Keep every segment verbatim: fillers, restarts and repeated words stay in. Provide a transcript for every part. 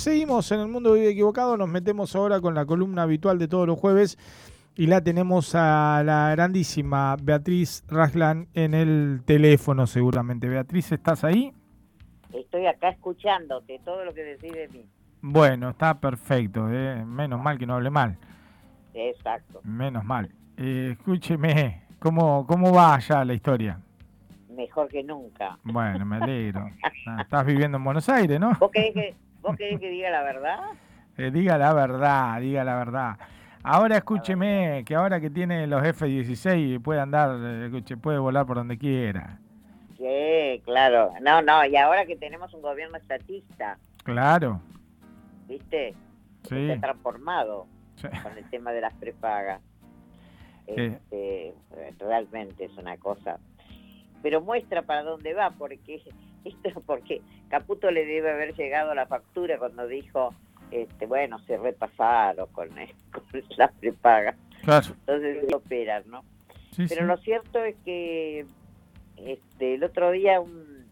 seguimos en El Mundo Vive Equivocado, nos metemos ahora con la columna habitual de todos los jueves y la tenemos a la grandísima Beatriz Raslan en el teléfono seguramente. Beatriz, ¿estás ahí? Estoy acá escuchándote, todo lo que decís de mí. Bueno, está perfecto, eh. menos mal que no hable mal. Exacto. Menos mal. Eh, escúcheme, ¿cómo, ¿cómo va allá la historia? Mejor que nunca. Bueno, me alegro. Ah, estás viviendo en Buenos Aires, ¿no? ¿Vos querés que, vos querés que diga la verdad? Eh, diga la verdad, diga la verdad. Ahora escúcheme, que ahora que tiene los F dieciséis puede andar, eh, escuche, puede volar por donde quiera. Sí, claro. No, no, y ahora que tenemos un gobierno estatista, Claro. ¿viste? Sí. Se ha transformado Sí. con el tema de las prepagas. Eh. Este, realmente es una cosa. Pero muestra para dónde va, porque esto porque Caputo le debe haber llegado la factura cuando dijo, este, bueno, se repasaron con, con las prepagas. Claro. Entonces se operan, ¿no? Sí, Pero sí. lo cierto es que este, el otro día un,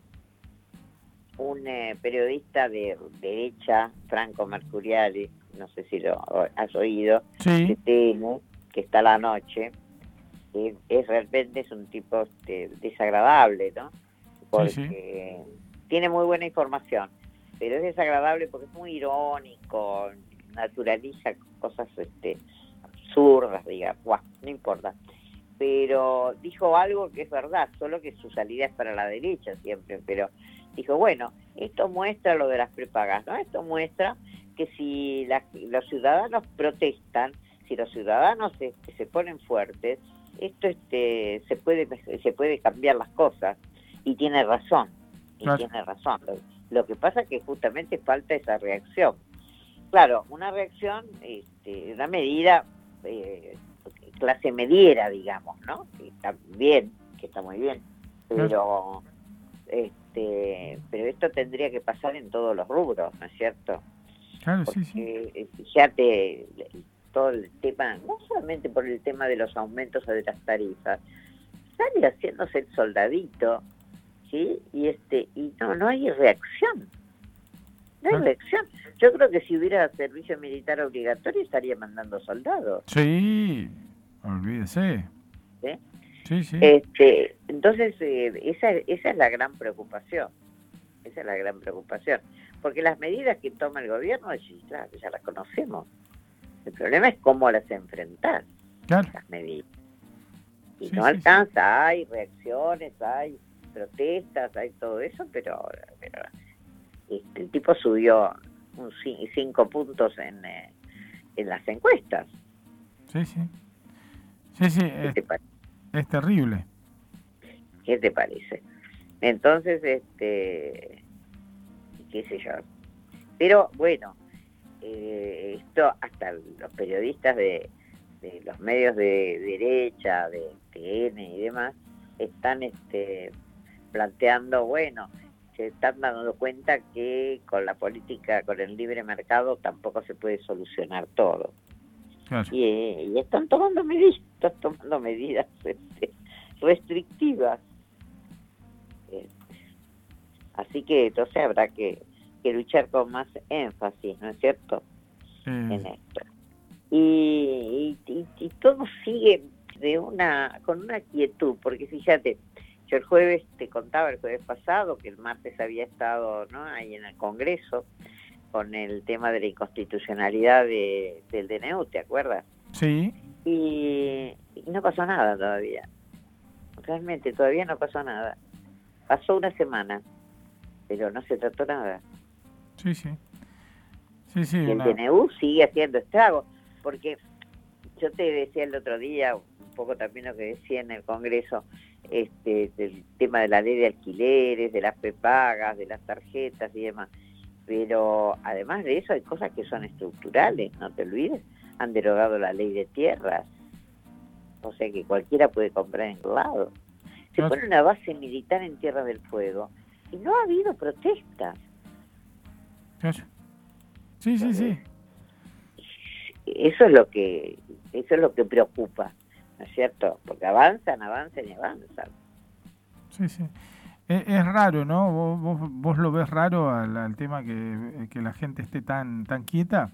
un eh, periodista de derecha, Franco Mercuriali, no sé si lo has oído, Sí. de T N, que está a la noche, eh, es realmente es un tipo este, desagradable, ¿no? Porque Sí, sí. tiene muy buena información, pero es desagradable porque es muy irónico, naturaliza cosas este, absurdas, digamos, Buah, no importa. Pero dijo algo que es verdad, solo que su salida es para la derecha siempre, pero dijo, bueno, esto muestra lo de las prepagas, ¿no? Esto muestra que si la, los ciudadanos protestan, si los ciudadanos este, se ponen fuertes, esto este, se puede se puede cambiar las cosas, y tiene razón, y Claro. tiene razón. Lo, lo que pasa es que justamente falta esa reacción. Claro, una reacción, este, una medida eh, clase mediera, digamos, ¿no? Que está bien, que está muy bien, pero este, pero esto tendría que pasar en todos los rubros, ¿no es cierto? Claro, Porque, sí, sí. fíjate, todo el tema, no solamente por el tema de los aumentos de las tarifas, sale haciéndose el soldadito, ¿sí? Y este, y no, no hay reacción. No hay Claro. reacción. Yo creo que si hubiera servicio militar obligatorio estaría mandando soldados. Sí, olvídese. ¿Sí? Sí, sí. Este, entonces, eh, esa, esa es la gran preocupación. Esa es la gran preocupación. Porque las medidas que toma el gobierno, sí, claro, ya las conocemos. El problema es cómo las enfrentar, Claro. esas medidas. Y Sí, no sí, alcanza, sí. Hay reacciones, hay protestas, hay todo eso, pero, pero este, el tipo subió un cinco puntos en, eh, en las encuestas. Sí, sí. Sí, sí, ¿Qué es, te parece? es terrible. ¿Qué te parece? Entonces, este, qué sé yo. Pero bueno, eh, esto hasta los periodistas de, de los medios de derecha, de T N y demás, están este, planteando, bueno, se están dando cuenta que con la política, con el libre mercado, tampoco se puede solucionar todo. Claro. Y, y están tomando medidas, están tomando medidas este, restrictivas. Eh, así que entonces habrá que, que luchar con más énfasis, ¿no es cierto? Eh, En esto. Y, y, y todo sigue de una con una quietud, porque fíjate, yo el jueves te contaba, el jueves pasado, que el martes había estado, ¿no?, ahí en el Congreso con el tema de la inconstitucionalidad de, del D N U, ¿te acuerdas? Sí. Y, y no pasó nada todavía. Realmente todavía no pasó nada. Pasó una semana, pero no se trató nada. Sí, sí. Sí, sí. Y el una... D N U sigue haciendo estragos, porque yo te decía el otro día, un poco también lo que decía en el Congreso, este, del tema de la ley de alquileres, de las prepagas, de las tarjetas y demás. Pero además de eso hay cosas que son estructurales, no te olvides, han derogado la ley de tierras, o sea que cualquiera puede comprar en el lado. Se Claro. pone una base militar en Tierra del Fuego y no ha habido protestas. Claro. Sí, sí, sí. Eso es lo que eso es lo que preocupa, ¿no es cierto? Porque avanzan, avanzan y avanzan. Sí, sí. Es, es raro, ¿no? ¿Vos, vos, vos lo ves raro al, al tema que, que la gente esté tan, tan quieta?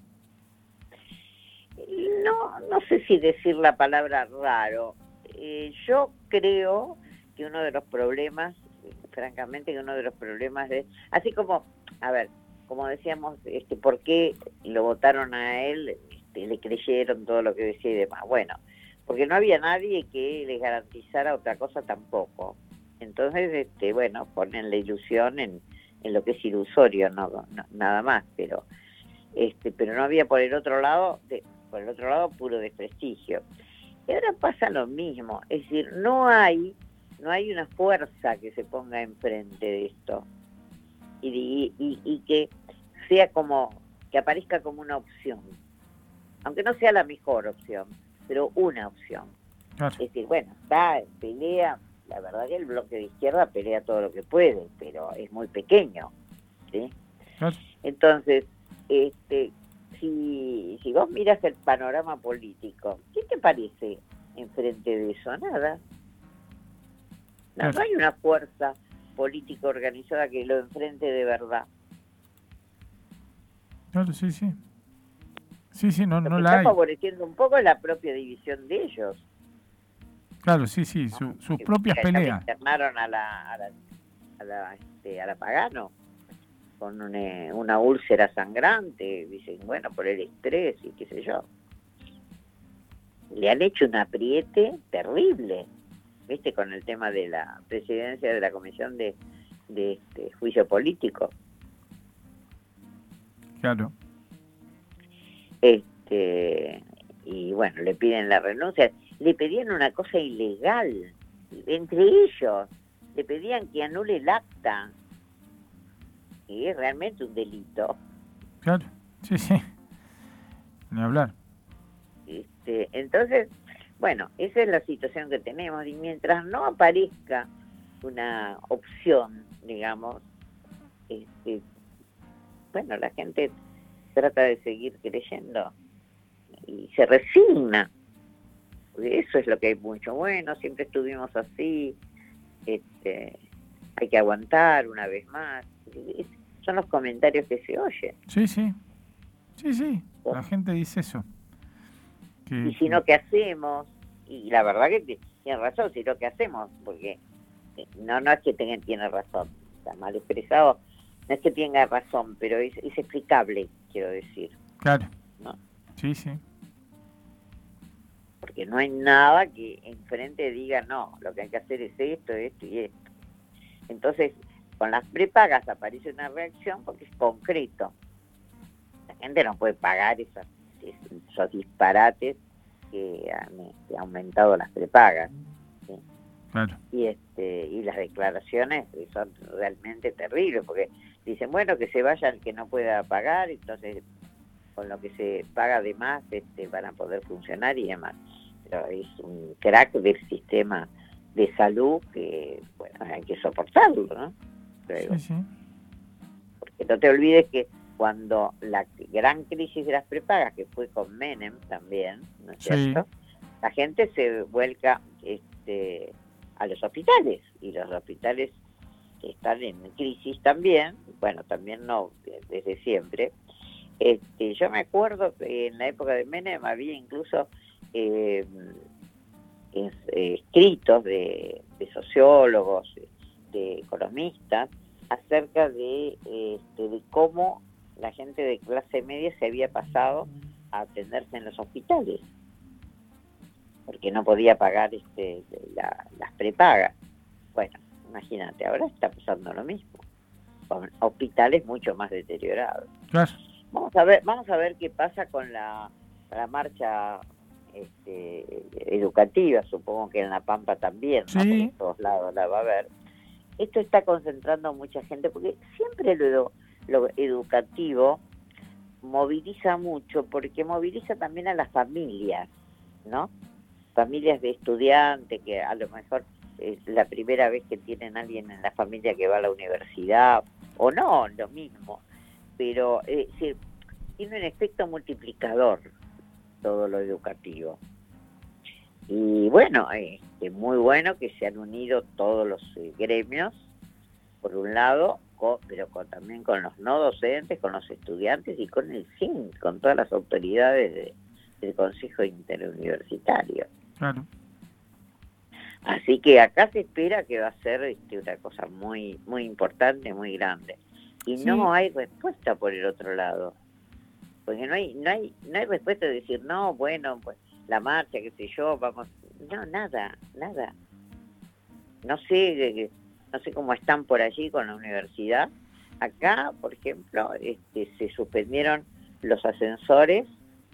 No, no sé si decir la palabra raro. Eh, yo creo que uno de los problemas, francamente, que uno de los problemas es, así como, a ver, como decíamos, este, ¿por qué lo votaron a él? Este, le creyeron todo lo que decía y demás. Bueno, porque no había nadie que les garantizara otra cosa tampoco. Entonces, este, bueno, ponen la ilusión en, en lo que es ilusorio, no, no nada más, pero, este, pero no había por el otro lado, de, por el otro lado, puro desprestigio. Y ahora pasa lo mismo, es decir, no hay, no hay una fuerza que se ponga enfrente de esto y, y, y que sea como, que aparezca como una opción, aunque no sea la mejor opción, pero una opción. Claro. Es decir, bueno, está, pelea, la verdad que el bloque de izquierda pelea todo lo que puede, pero es muy pequeño, ¿sí? Claro. Entonces, este, si, si vos miras el panorama político, ¿qué te parece enfrente de eso? Nada. No, claro. No hay una fuerza política organizada que lo enfrente de verdad. Claro, sí, sí. Sí, sí, no, lo no que la está hay. favoreciendo un poco la propia división de ellos. Claro, sí, sí, su, sus propias peleas. Internaron a la, a la, a la, este, a la Pagano con una, una úlcera sangrante, dicen, bueno, por el estrés y qué sé yo. Le han hecho un apriete terrible, ¿viste? Con el tema de la presidencia de la Comisión de, de este, Juicio Político. Claro. Este, y bueno, le piden la renuncia. Le pedían una cosa ilegal, entre ellos, le pedían que anule el acta, y es realmente un delito. Claro, sí, sí, ni hablar. Este, entonces, bueno, esa es la situación que tenemos, y mientras no aparezca una opción, digamos, este, bueno, la gente trata de seguir creyendo y se resigna. Eso es lo que hay mucho. Bueno, siempre estuvimos así, este, hay que aguantar una vez más. Son los comentarios que se oyen. Sí, sí, sí, sí, la gente dice eso. Que, y si no, ¿qué hacemos? Y la verdad que tiene razón, si no, ¿qué hacemos? Porque no, no es que tengan, tiene razón, está mal expresado, no es que tenga razón, pero es, es explicable, quiero decir. Claro, ¿no? Sí, sí. Porque no hay nada que enfrente diga, no, lo que hay que hacer es esto, esto y esto. Entonces, con las prepagas aparece una reacción porque es concreto. La gente no puede pagar esas, esos disparates que han, que han aumentado las prepagas. ¿sí? Claro. Y, este, y las declaraciones son realmente terribles, porque dicen, bueno, que se vaya el que no pueda pagar, entonces con lo que se paga de más este, van a poder funcionar y demás. Pero es un crack del sistema de salud que, bueno, hay que soportarlo, ¿no? Pero, sí, sí. Porque no te olvides que cuando la gran crisis de las prepagas, que fue con Menem también, ¿no es cierto? Sí. La gente se vuelca este, a los hospitales, y los hospitales están en crisis también, bueno, también no desde siempre. Este, yo me acuerdo que en la época de Menem había incluso eh, es, eh, escritos de, de sociólogos, de economistas, acerca de, este, de cómo la gente de clase media se había pasado a atenderse en los hospitales, porque no podía pagar este, la, las prepagas. Bueno, imagínate, ahora está pasando lo mismo, con hospitales mucho más deteriorados. Claro. Vamos a ver, vamos a ver qué pasa con la, la marcha este, educativa, supongo que en La Pampa también, ¿no? Sí. Porque en todos lados la va a haber. Esto está concentrando a mucha gente, porque siempre lo, lo educativo moviliza mucho, porque moviliza también a las familias, ¿no? Familias de estudiantes que a lo mejor es la primera vez que tienen alguien en la familia que va a la universidad, o no, lo mismo. Pero eh, sí, tiene un efecto multiplicador todo lo educativo. Y bueno, este, muy bueno que se han unido todos los eh, gremios por un lado, con, pero con, también con los no docentes, con los estudiantes y con el C I N, con todas las autoridades de, del Consejo Interuniversitario. Claro. Así que acá se espera que va a ser este, una cosa muy muy importante, muy grande. Y Sí. no hay respuesta por el otro lado. Porque no hay no hay no hay respuesta de decir, no, bueno, pues la marcha, qué sé yo, vamos... No, nada, nada. No sé, no sé cómo están por allí con la universidad. Acá, por ejemplo, este, se suspendieron los ascensores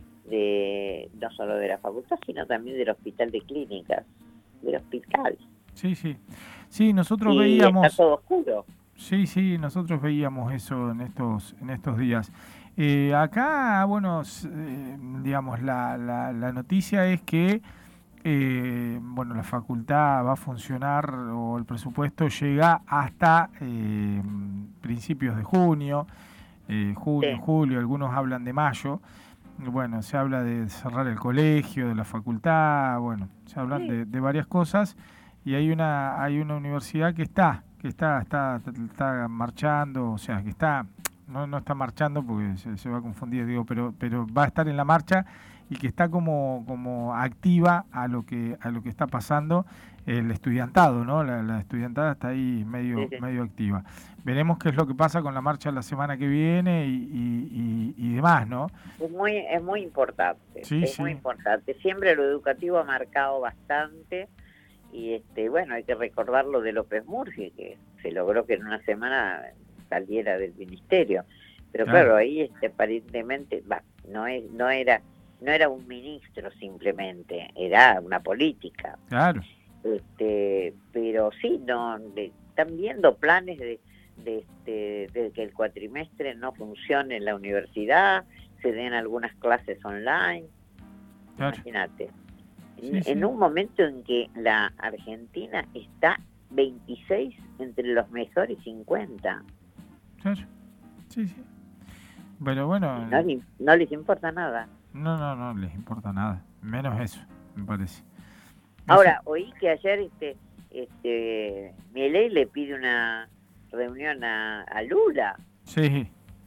de no solo de la facultad, sino también del hospital de clínicas, del hospital. Sí, sí. Sí, nosotros y veíamos... está todo oscuro. Sí, sí, nosotros veíamos eso en estos en estos días. Eh, acá, bueno, eh, digamos, la, la, la noticia es que eh, bueno, la facultad va a funcionar o el presupuesto llega hasta eh, principios de junio, eh, junio, Sí. julio, algunos hablan de mayo. Bueno, se habla de cerrar el colegio, de la facultad, bueno, se hablan Sí. de, de varias cosas y hay una hay una universidad que está que está está está marchando, o sea, que está no no está marchando porque se, se va a confundir, digo, pero pero va a estar en la marcha y que está como como activa a lo que a lo que está pasando el estudiantado, ¿no? La, la estudiantada está ahí medio Sí, sí. medio activa. Veremos qué es lo que pasa con la marcha la semana que viene y, y, y, y demás, ¿no? Es muy es muy importante, Sí, es sí. muy importante. Siempre lo educativo ha marcado bastante. Y este bueno, hay que recordar lo de López Murphy, que se logró que en una semana saliera del ministerio. Pero claro, Claro. ahí este, aparentemente bah, no es no era no era un ministro simplemente, era una política. Claro. Este, pero sí, no de, están viendo planes de, de, este, de que el cuatrimestre no funcione en la universidad, se den algunas clases online. Claro. Imagínate. Sí, En, sí. en un momento en que la Argentina está veintiséis entre los mejores cincuenta. Claro. Sí, sí. Pero bueno, No, le- no les importa nada. no, no, no les importa nada. Menos eso, me parece. Ahora, oí que ayer este, este, Milei le pide una reunión a, a Lula. Sí,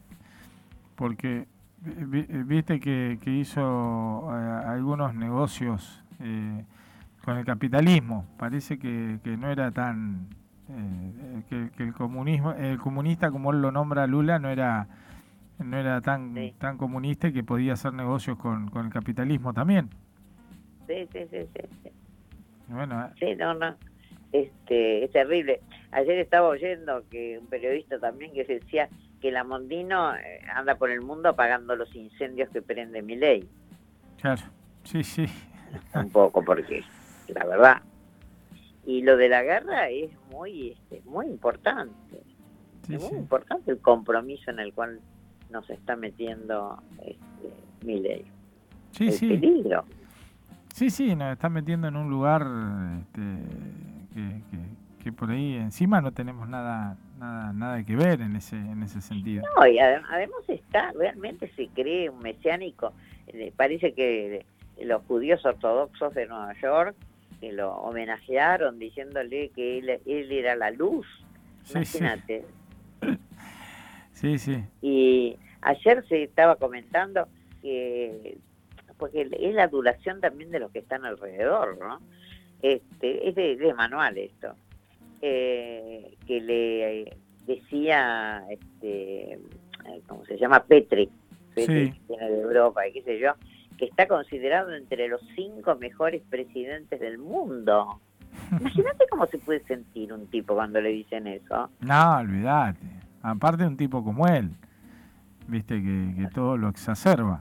porque vi- viste que, que hizo eh, algunos negocios eh, con el capitalismo. Parece que, que no era tan... eh, que, que el comunismo, el comunista como él lo nombra Lula no era no era tan Sí. tan comunista y que podía hacer negocios con, con el capitalismo también. Sí, sí, sí, sí. sí. Bueno, Sí, no, no. Este, es terrible. Ayer estaba oyendo que un periodista también que decía que la Mondino eh, anda por el mundo apagando los incendios que prende Milei. claro, sí, sí. Un poco, porque la verdad. Y lo de la guerra es muy, este, muy importante. Sí, es muy sí. importante el compromiso en el cual nos está metiendo este, Milei. Sí, el sí. peligro. Sí, sí, nos está metiendo en un lugar este, que, que, que por ahí encima no tenemos nada nada nada que ver en ese en ese sentido. No, y adem- además está, realmente se cree un mesiánico. Eh, parece que los judíos ortodoxos de Nueva York que lo homenajearon diciéndole que él, él era la luz. Sí, sí. Imagínate. Sí, sí. Y ayer se estaba comentando que, porque es la adulación también de los que están alrededor, ¿no? Este, es de, de manual esto, eh, que le decía, este, ¿cómo se llama? Petri, Petri, Sí. que viene de Europa y qué sé yo, que está considerado entre los cinco mejores presidentes del mundo. Imagínate cómo se puede sentir un tipo cuando le dicen eso. No, olvídate. Aparte de un tipo como él, viste que, que todo lo exacerba.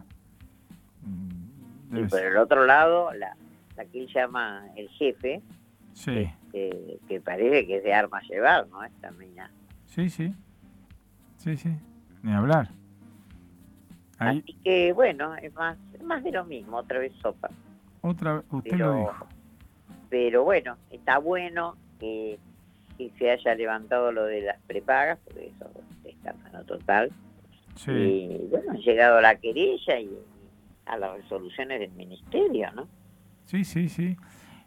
Mm, Y debe por ser. el otro lado, la, la que él llama el jefe, Sí, este, que parece que es de armas llevar, ¿no? Esta mina. sí, sí. Sí, sí. Ni hablar. Ahí, Así que, bueno, es más, es más de lo mismo, otra vez sopa. otra vez, usted Pero, lo dijo. pero bueno, está bueno que, que se haya levantado lo de las prepagas, porque eso es escándalo total. Sí. Y bueno, han llegado a la querella y a las resoluciones del ministerio, ¿no? Sí, sí, sí.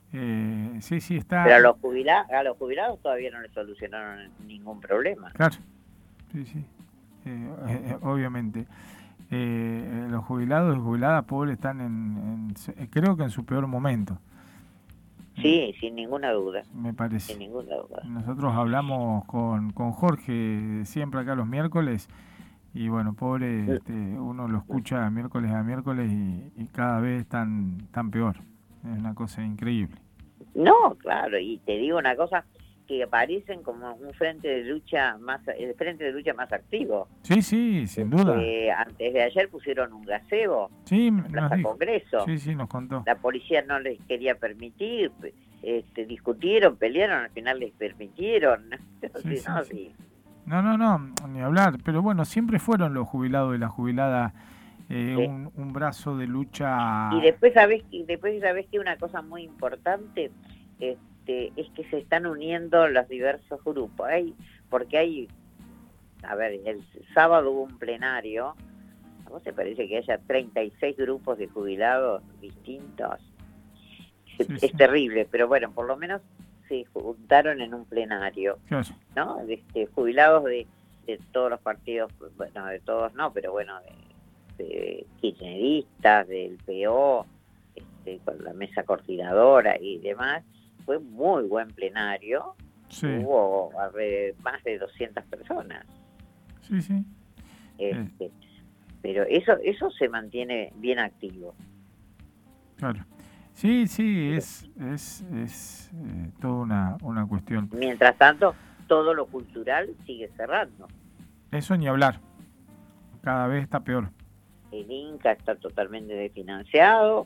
Eh, sí, sí, está... Pero a los, jubilados, a los jubilados todavía no les solucionaron ningún problema. Claro, sí, sí, eh, eh, obviamente. Eh, los jubilados y jubiladas pobres están en, en, creo que en su peor momento. Sí, sin ninguna duda. Me parece. Sin ninguna duda. Nosotros hablamos con, con Jorge siempre acá los miércoles y bueno, pobre, este, uno lo escucha miércoles a miércoles y, y cada vez están tan peor. Es una cosa increíble. No, claro, y te digo una cosa, que aparecen como un frente de lucha más, el frente de lucha más activo. Sí, sí, sin duda. Eh, antes de ayer pusieron un gazebo sí, en Plaza Congreso. Sí, sí, nos contó. La policía no les quería permitir, este, discutieron, pelearon, al final les permitieron. Sí, sí, no, sí. sí. no, no, no, ni hablar. Pero bueno, siempre fueron los jubilados y las jubiladas eh, sí. un, un brazo de lucha. Y después sabés que después sabés que una cosa muy importante este, es que se están uniendo los diversos grupos. Hay, porque hay, a ver, el sábado hubo un plenario. ¿A vos te parece que haya treinta y seis grupos de jubilados distintos? Sí, es sí. terrible, pero bueno, por lo menos se juntaron en un plenario, claro. ¿no? Este, jubilados de, de todos los partidos, bueno, de todos no, pero bueno, de, de kirchneristas, del P O, este, con la mesa coordinadora y demás. Fue muy buen plenario, sí. Hubo más de doscientas personas. Sí, sí. Este, eh. Pero eso eso se mantiene bien activo. Claro. Sí, sí, es es, es eh, toda una, una cuestión. Mientras tanto, todo lo cultural sigue cerrando. Eso ni hablar. Cada vez está peor. El Inca está totalmente desfinanciado.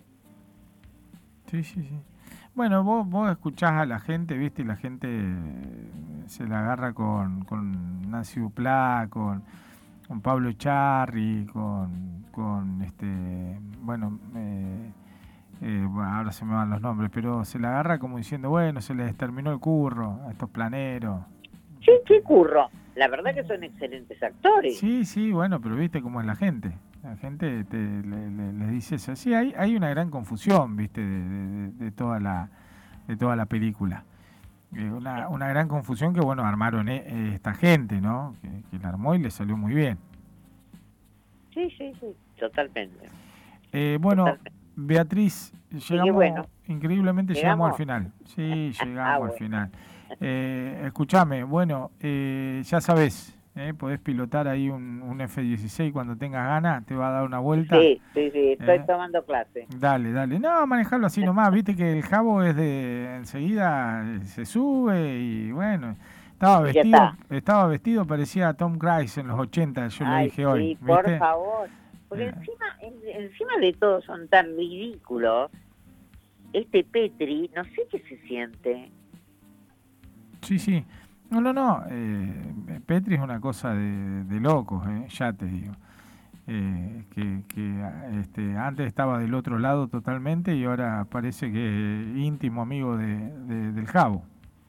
Sí, sí, sí. Bueno, vos, vos escuchás a la gente, ¿viste? Y la gente se la agarra con, con Nancy Duplá, con, con Pablo Echarri, con, con este, bueno, eh, eh, bueno, ahora se me van los nombres, pero se la agarra como diciendo, bueno, se les terminó el curro a estos planeros. Sí, qué curro. La verdad que son excelentes actores. Sí, sí, bueno, pero viste cómo es la gente. La gente te, le, le, les dice eso. Sí, hay, hay una gran confusión, viste, de, de, de toda la de toda la película. Eh, una, una gran confusión que, bueno, armaron eh, esta gente, ¿no? Que, que la armó y le salió muy bien. Sí, sí, sí, totalmente. Eh, bueno, totalmente. Beatriz, llegamos, bueno. increíblemente ¿Llegamos? llegamos al final. Sí, llegamos ah, bueno. al final. Eh, escuchame, bueno, eh, ya sabés, eh, podés pilotar ahí un, un F dieciséis cuando tengas ganas, te va a dar una vuelta. Sí, sí, sí, estoy eh, tomando clase. Dale, dale. No, manejarlo así nomás, viste que el jabo es de enseguida se sube y bueno, estaba vestido, estaba vestido, parecía Tom Cruise en los ochenta, yo Ay, le dije hoy. Sí, ¿viste? Por favor. Porque eh. encima, en, encima de todo son tan ridículos. Este Petri, no sé qué se siente. Sí, sí. No, no, no. Eh, Petri es una cosa de, de locos, eh, ya te digo. Eh, que que este, antes estaba del otro lado totalmente y ahora parece que es íntimo amigo de, de, del Jabo.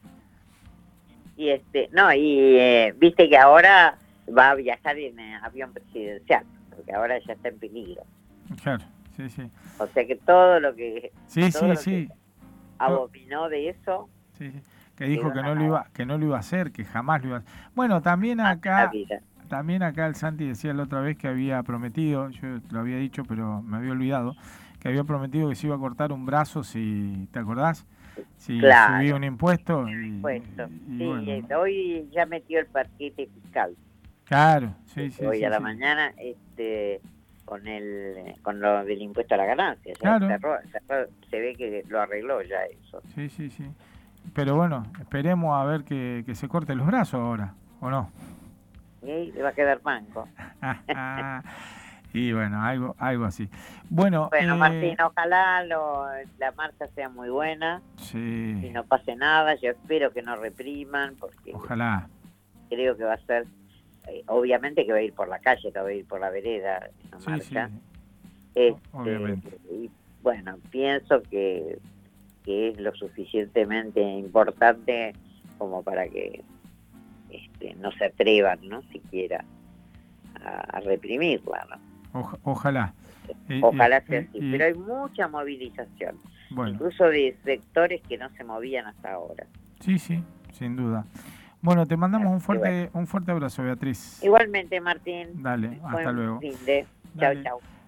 Y este, no, y eh, viste que ahora va a viajar en eh, avión presidencial, porque ahora ya está en peligro. Claro, sí, sí. O sea que todo lo que, sí, todo sí, lo sí. que abominó de eso. Sí, sí. Que dijo que no lo iba, que no lo iba a hacer, que jamás lo iba a hacer. Bueno, también acá, también acá el Santi decía la otra vez que había prometido, yo lo había dicho pero me había olvidado, que había prometido que se iba a cortar un brazo si, ¿te acordás? Si claro. subía un impuesto. Y, impuesto. Y, y sí, bueno. Hoy ya metió el paquete fiscal. Claro, sí, sí. Hoy sí, a la sí. mañana, este, con el, con lo del impuesto a la ganancia. Ya claro. cerró, cerró, se ve que lo arregló ya eso. Sí, sí, sí. Pero bueno, esperemos a ver que, que se corte los brazos ahora, ¿o no? Sí, le va a quedar manco. Y bueno, algo algo así. Bueno, bueno eh, Martín, ojalá lo, la marcha sea muy buena. Sí. Y no pase nada. Yo espero que no repriman, porque ojalá. Creo que va a ser, eh, obviamente que va a ir por la calle, no va a ir por la vereda esa sí, marcha. Sí. Este, obviamente. Y bueno, pienso que que es lo suficientemente importante como para que este, no se atrevan, ¿no? Siquiera a, a reprimirla, ¿no? O, ojalá. Ojalá eh, sea eh, así, eh, pero hay mucha movilización. Bueno. incluso de sectores que no se movían hasta ahora. Sí, sí, sin duda. Bueno, te mandamos un fuerte, un fuerte abrazo, Beatriz. Igualmente, Martín. Dale, hasta luego. Fin de. Chao, chao.